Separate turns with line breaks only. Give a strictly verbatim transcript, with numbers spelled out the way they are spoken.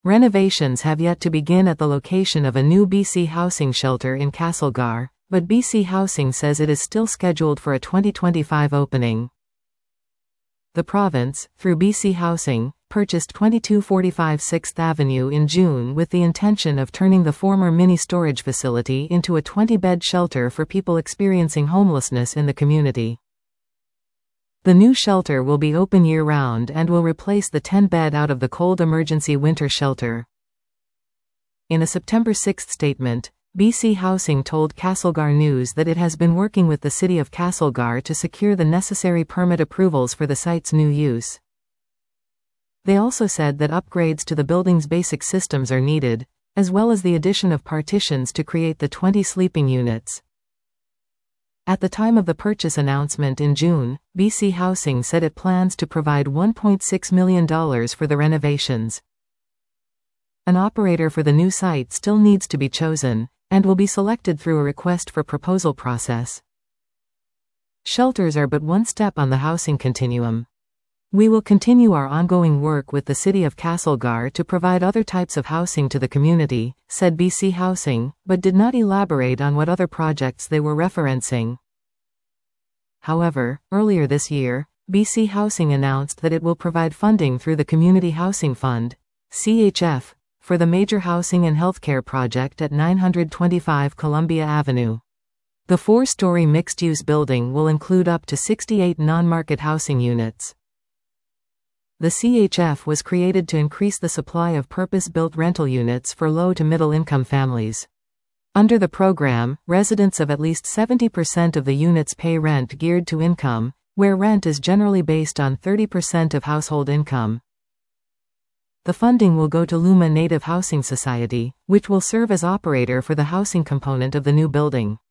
Renovations have yet to begin at the location of a new B C Housing shelter in Castlegar, but B C Housing says it is still scheduled for a twenty twenty-five opening. The province, through B C Housing, purchased twenty-two forty-five sixth Avenue in June with the intention of turning the former mini-storage facility into a twenty-bed shelter for people experiencing homelessness in the community. The new shelter will be open year-round and will replace the ten-bed out of the cold emergency winter shelter. In a September sixth statement, B C Housing told Castlegar News that it has been working with the City of Castlegar to secure the necessary permit approvals for the site's new use. They also said that upgrades to the building's basic systems are needed, as well as the addition of partitions to create the twenty sleeping units. At the time of the purchase announcement in June, B C Housing said it plans to provide one point six million dollars for the renovations. An operator for the new site still needs to be chosen, and will be selected through a request for proposal process. Shelters are but one step on the housing continuum. We will continue our ongoing work with the City of Castlegar to provide other types of housing to the community, said B C Housing, but did not elaborate on what other projects they were referencing. However, earlier this year, B C Housing announced that it will provide funding through the Community Housing Fund, C H F, for the major housing and healthcare project at nine twenty-five Columbia Avenue. The four-story mixed-use building will include up to sixty-eight non-market housing units. The C H F was created to increase the supply of purpose-built rental units for low to middle-income families. Under the program, residents of at least seventy percent of the units pay rent geared to income, where rent is generally based on thirty percent of household income. The funding will go to Luma Native Housing Society, which will serve as operator for the housing component of the new building.